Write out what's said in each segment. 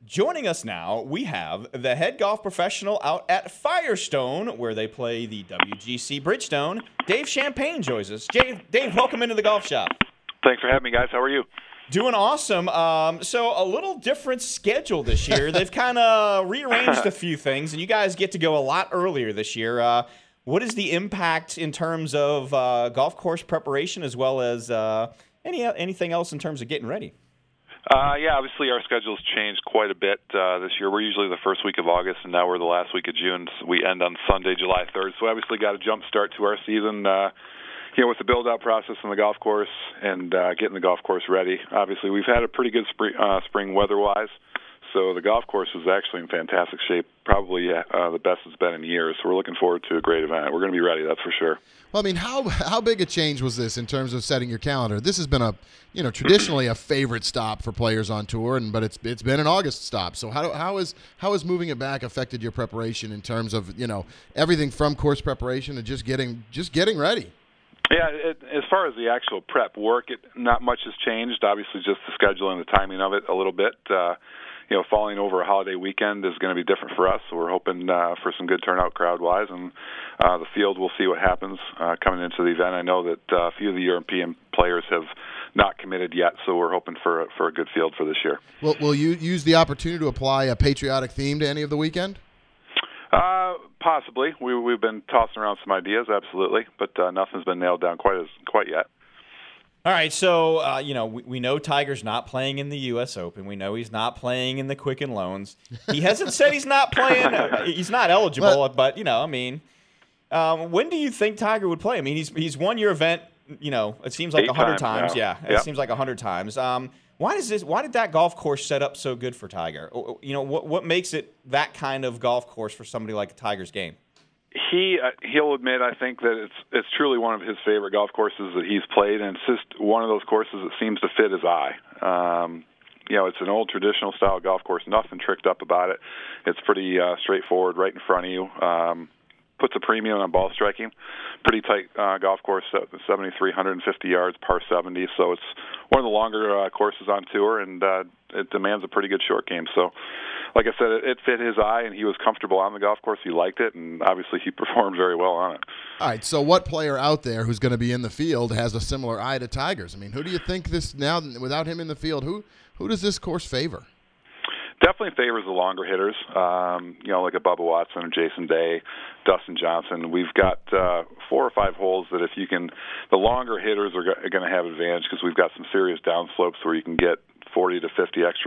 Joining us now, we have the head golf professional out at Firestone, where they play the WGC Bridgestone. Dave Champagne joins us. Dave, welcome into the golf shop. Thanks for having me, guys. How are you? Doing awesome. So a little different schedule this year. They've kind of rearranged a few things, and you guys get to go a lot earlier this year. What is the impact in terms of golf course preparation as well as anything else in terms of getting ready? Yeah, obviously our schedule's changed quite a bit this year. We're usually the first week of August, and now we're the last week of June. So we end on Sunday, July 3rd. So obviously got a jump start to our season, with the build-out process on the golf course and getting the golf course ready. Obviously, we've had a pretty good spring weather-wise. So the golf course is actually in fantastic shape, probably the best it's been in years. So we're looking forward to a great event. We're going to be ready, that's for sure. Well, I mean, how big a change was this in terms of setting your calendar? This has been traditionally a favorite stop for players on tour, but it's been an August stop. So how has moving it back affected your preparation in terms of everything from course preparation to just getting ready? Yeah, as far as the actual prep work, not much has changed. Obviously, just the schedule and the timing of it a little bit. Falling over a holiday weekend is going to be different for us, so we're hoping for some good turnout crowd-wise, and the field, we'll see what happens coming into the event. I know that a few of the European players have not committed yet, so we're hoping for a good field for this year. Will you use the opportunity to apply a patriotic theme to any of the weekend? Possibly. We've been tossing around some ideas, absolutely, but nothing's been nailed down quite yet. All right, so, we know Tiger's not playing in the U.S. Open. We know he's not playing in the Quicken Loans. He hasn't said he's not playing. He's not eligible, but, when do you think Tiger would play? I mean, he's won your event, it seems like 100 times. Yeah, it seems like 100 times. Why did that golf course set up so good for Tiger? What makes it that kind of golf course for somebody like Tiger's game? He'll admit, I think, that it's truly one of his favorite golf courses that he's played, and it's just one of those courses that seems to fit his eye. It's an old traditional style golf course, nothing tricked up about it. It's pretty straightforward, right in front of you. Puts a premium on ball striking. Pretty tight golf course, 7,350 yards, par 70. So it's one of the longer courses on tour, and it demands a pretty good short game. So, like I said, it fit his eye, and he was comfortable on the golf course. He liked it, and obviously he performed very well on it. All right, so what player out there who's going to be in the field has a similar eye to Tiger's? I mean, who do you think this now, without him in the field, who does this course favor? Definitely favors the longer hitters, like a Bubba Watson or Jason Day, Dustin Johnson. We've got 4 or 5 holes that the longer hitters are going to have advantage because we've got some serious downslopes where you can get 40 to 50 extra,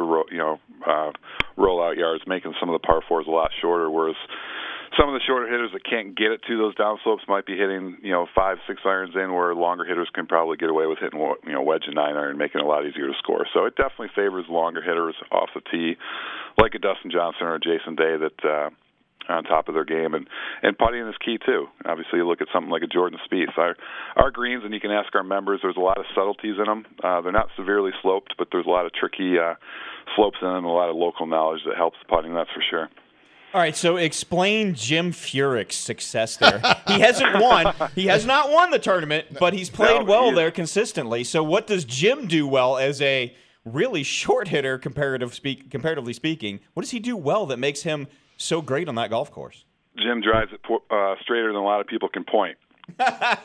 rollout yards, making some of the par 4s a lot shorter, whereas some of the shorter hitters that can't get it to those downslopes might be hitting, 5, 6 irons in, where longer hitters can probably get away with hitting, wedge and 9 iron, making it a lot easier to score. So it definitely favors longer hitters off the tee, like a Dustin Johnson or a Jason Day that on top of their game, and putting is key too. Obviously, you look at something like a Jordan Spieth. Our greens, and you can ask our members, there's a lot of subtleties in them. They're not severely sloped, but there's a lot of tricky slopes in them, a lot of local knowledge that helps putting, that's for sure. All right, so explain Jim Furyk's success there. He hasn't won. He has not won the tournament, but he's played well there consistently. So what does Jim do well as a really short hitter, comparatively speaking? What does he do well that makes him so great on that golf course? Jim drives it straighter than a lot of people can point. And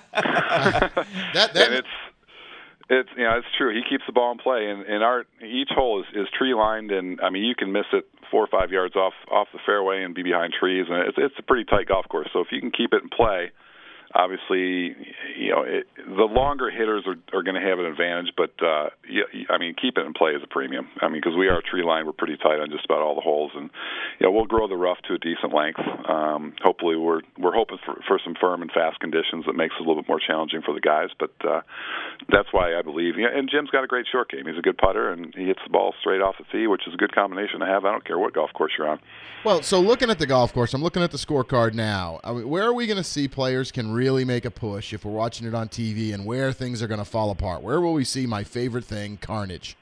it's true. He keeps the ball in play, and each hole is tree lined, and I mean you can miss it 4 or 5 yards off the fairway and be behind trees, and it's a pretty tight golf course. So if you can keep it in play, obviously, the longer hitters are going to have an advantage, but keep it in play is a premium. I mean, because we are tree lined, we're pretty tight on just about all the holes, and we'll grow the rough to a decent length. Hopefully, we're hoping for some firm and fast conditions that makes it a little bit more challenging for the guys. But that's why I believe. And Jim's got a great short game. He's a good putter, and he hits the ball straight off the tee, which is a good combination to have. I don't care what golf course you're on. Well, so looking at the golf course, I'm looking at the scorecard now. I mean, where are we going to see players can really make a push if we're watching it on TV, and where things are going to fall apart? Where will we see my favorite thing, carnage?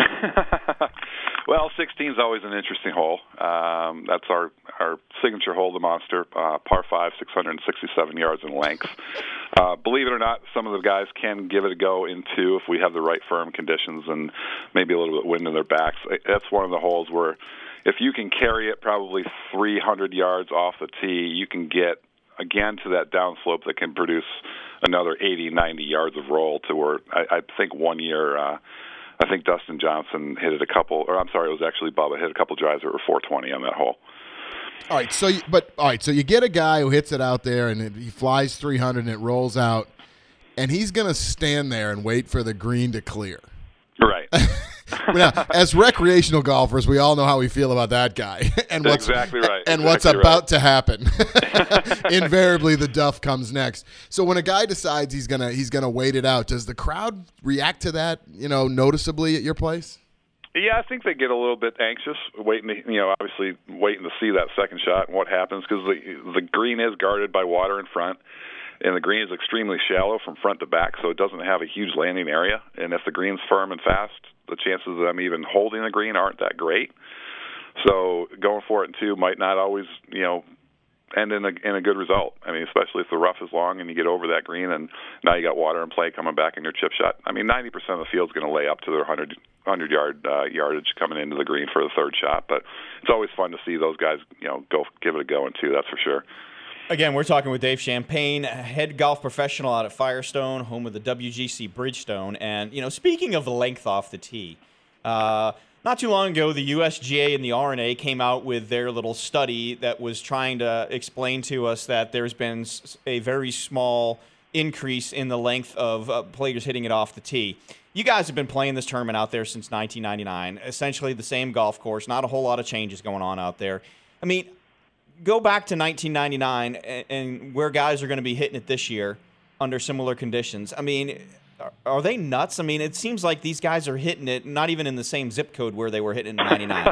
Well, 16 is always an interesting hole. That's our signature hole, the Monster, par 5, 667 yards in length. Believe it or not, some of the guys can give it a go in 2 if we have the right firm conditions and maybe a little bit of wind in their backs. That's one of the holes where if you can carry it probably 300 yards off the tee, you can get again to that downslope that can produce another 80, 90 yards of roll to where I think one year, I think Dustin Johnson hit it it was actually Bubba hit a couple drives that were 420 on that hole. All right, so you get a guy who hits it out there and he flies 300 and it rolls out, and he's going to stand there and wait for the green to clear. Right. Now, as recreational golfers, we all know how we feel about that guy, and what's exactly right. And exactly what's about to happen. Invariably, the duff comes next. So when a guy decides he's gonna wait it out, does the crowd react to that? Noticeably at your place? Yeah, I think they get a little bit anxious, obviously waiting to see that second shot and what happens, because the green is guarded by water in front. And the green is extremely shallow from front to back, so it doesn't have a huge landing area. And if the green's firm and fast, the chances of them even holding the green aren't that great. So going for it in two might not always, end in a good result. I mean, especially if the rough is long and you get over that green, and now you got water in play coming back in your chip shot. I mean, 90% of the field's going to lay up to their 100-yard yardage coming into the green for the third shot. But it's always fun to see those guys, go give it a go in two. That's for sure. Again, we're talking with Dave Champagne, head golf professional out at Firestone, home of the WGC Bridgestone. And, speaking of length off the tee, not too long ago, the USGA and the R&A came out with their little study that was trying to explain to us that there's been a very small increase in the length of players hitting it off the tee. You guys have been playing this tournament out there since 1999, essentially the same golf course, not a whole lot of changes going on out there. I mean, go back to 1999 and where guys are going to be hitting it this year under similar conditions. I mean, are they nuts? I mean, it seems like these guys are hitting it not even in the same zip code where they were hitting in 99.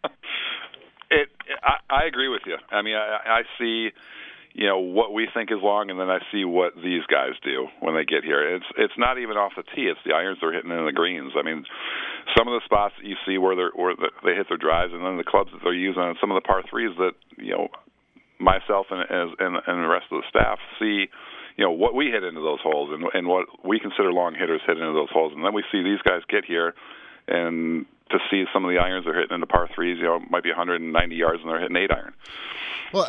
I agree with you. I mean, I see, what we think is long, and then I see what these guys do when they get here. It's not even off the tee; it's the irons they're hitting in the greens. I mean, some of the spots that you see where they hit their drives, and then the clubs that they're using, and some of the par threes that myself and the rest of the staff see. What we hit into those holes and what we consider long hitters hit into those holes, and then we see these guys get here, and to see some of the irons they're hitting into par threes, might be 190 yards and they're hitting 8-iron. Well,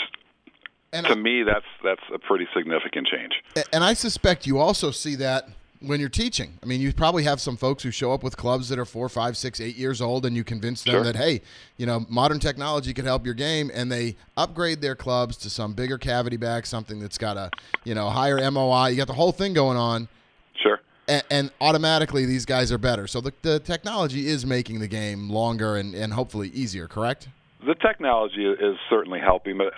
to me, that's a pretty significant change. And I suspect you also see that when you're teaching. I mean, you probably have some folks who show up with clubs that are 4, 5, 6, 8 years old, and you convince them that, hey, modern technology could help your game, and they upgrade their clubs to some bigger cavity bag, something that's got a, higher MOI. You got the whole thing going on. Sure. And automatically these guys are better. So the technology is making the game longer and hopefully easier, correct? The technology is certainly helping, but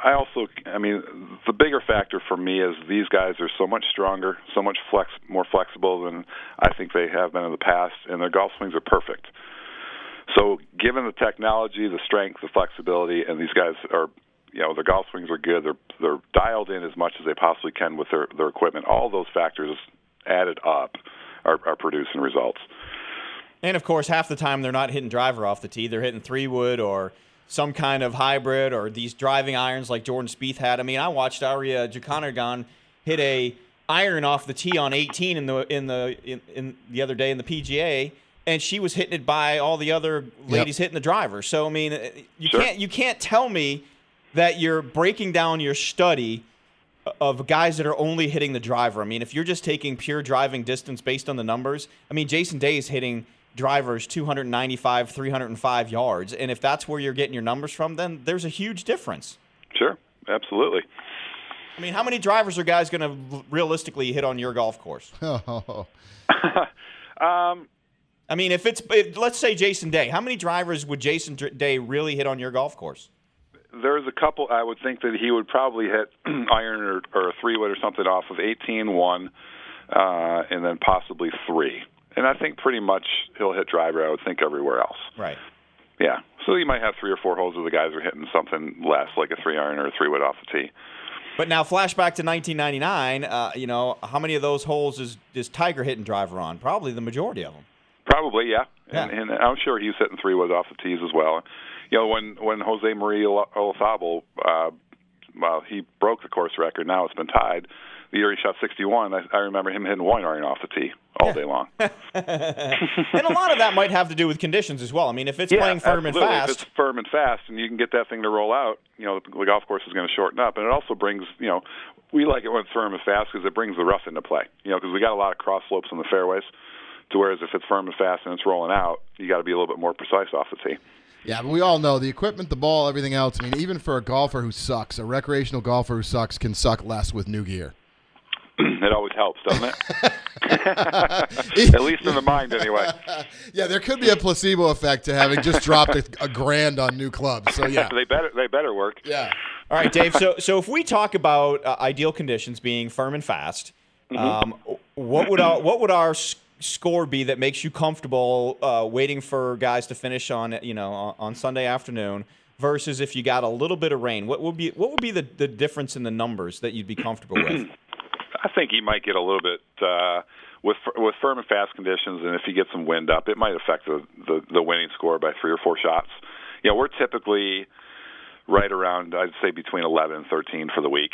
the bigger factor for me is these guys are so much stronger, so much more flexible than I think they have been in the past, and their golf swings are perfect. So given the technology, the strength, the flexibility, and these guys are, their golf swings are good, they're dialed in as much as they possibly can with their equipment. All those factors added up are producing results. And, of course, half the time they're not hitting driver off the tee. They're hitting 3-wood or some kind of hybrid or these driving irons like Jordan Spieth had. I mean, I watched Aria Jokanogan hit a iron off the tee on 18 in the other day in the PGA, and she was hitting it by all the other ladies hitting the driver. So, I mean, you can't tell me that you're breaking down your study of guys that are only hitting the driver. I mean, if you're just taking pure driving distance based on the numbers, I mean, Jason Day is hitting drivers 295, 305 yards. And if that's where you're getting your numbers from, then there's a huge difference. Sure, absolutely. I mean, how many drivers are guys going to realistically hit on your golf course? I mean, let's say Jason Day, how many drivers would Jason Day really hit on your golf course? There's a couple. I would think that he would probably hit iron or a 3-wood or something off of 18, 1, and then possibly 3. And I think pretty much he'll hit driver, I would think, everywhere else. Right. Yeah. So you might have 3 or 4 holes where the guys are hitting something less, like a 3-iron or a 3-wood off the tee. But now, flashback to 1999, how many of those holes is Tiger hitting driver on? Probably the majority of them. Probably, yeah. And I'm sure he's hitting 3-wood off the tees as well. When Jose Maria Olazabal, he broke the course record. Now it's been tied. the year he shot 61, I remember him hitting one iron off the tee all day long. And a lot of that might have to do with conditions as well. I mean, if it's playing firm and fast. If it's firm and fast, and you can get that thing to roll out, the golf course is going to shorten up, and it also brings, we like it when it's firm and fast because it brings the rough into play. Because we got a lot of cross slopes on the fairways. To whereas if it's firm and fast and it's rolling out, you got to be a little bit more precise off the tee. Yeah, but we all know the equipment, the ball, everything else. I mean, even for a golfer who sucks, a recreational golfer who sucks can suck less with new gear. It always helps, doesn't it? At least in the mind, anyway. Yeah, there could be a placebo effect to having just dropped a grand on new clubs. So yeah, they better work. Yeah. All right, Dave. So if we talk about ideal conditions being firm and fast, what would our score be that makes you comfortable waiting for guys to finish on Sunday afternoon versus if you got a little bit of rain? What would be the difference in the numbers that you'd be comfortable with? I think he might get a little bit with firm and fast conditions, and if you get some wind up, it might affect the winning score by 3 or 4 shots. We're typically right around, I'd say, between 11 and 13 for the week.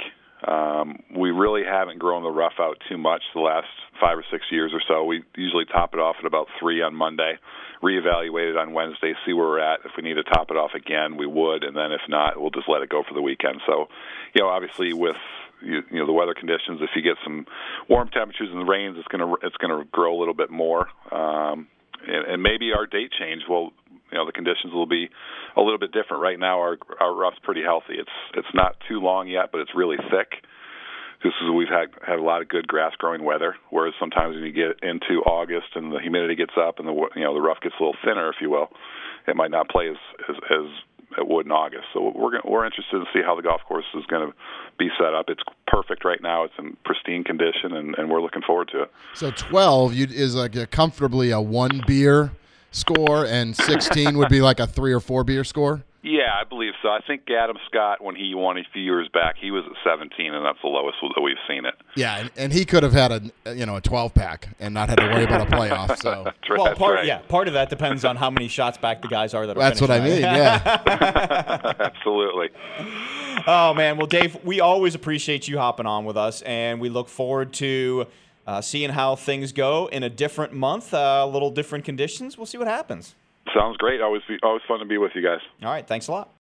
We really haven't grown the rough out too much the last 5 or 6 years or so. We usually top it off at about 3 on Monday, reevaluate it on Wednesday, see where we're at. If we need to top it off again, we would, and then if not, we'll just let it go for the weekend. So, obviously with the weather conditions, if you get some warm temperatures and the rains, it's gonna grow a little bit more, and maybe our date change will. The conditions will be a little bit different. Right now, our rough's pretty healthy. It's not too long yet, but it's really thick. Just as we've had a lot of good grass growing weather. Whereas sometimes when you get into August and the humidity gets up and the rough gets a little thinner, if you will, it might not play as it would in August. So we're interested to see how the golf course is going to be set up. It's perfect right now. It's in pristine condition, and we're looking forward to it. So 12 is like comfortably a 1 beer score, and 16 would be like a 3 or 4 beer score? Yeah, I believe so. I think Adam Scott, when he won a few years back, he was at 17, and that's the lowest that we've seen it. Yeah, and he could have had a 12-pack and not had to worry about a playoff. So part of that depends on how many shots back the guys are that are That's what I mean, yeah. Absolutely. Oh, man. Well, Dave, we always appreciate you hopping on with us, and we look forward to seeing how things go in a different month, a little different conditions. We'll see what happens. Sounds great. Always fun to be with you guys. All right. Thanks a lot.